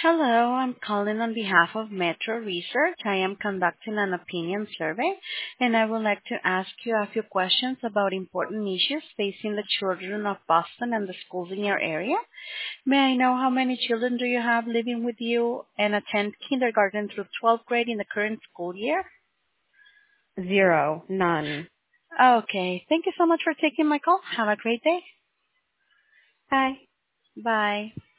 Hello, I'm calling on behalf of Metro Research. I am conducting an opinion survey, and I would like to ask you a few questions about important issues facing the children of Boston and the schools in your area. May I know how many children do you have living with you and attend kindergarten through 12th grade in the current school year? Zero. None. Okay, thank you so much for taking my call. Have a great day. Hi. Bye.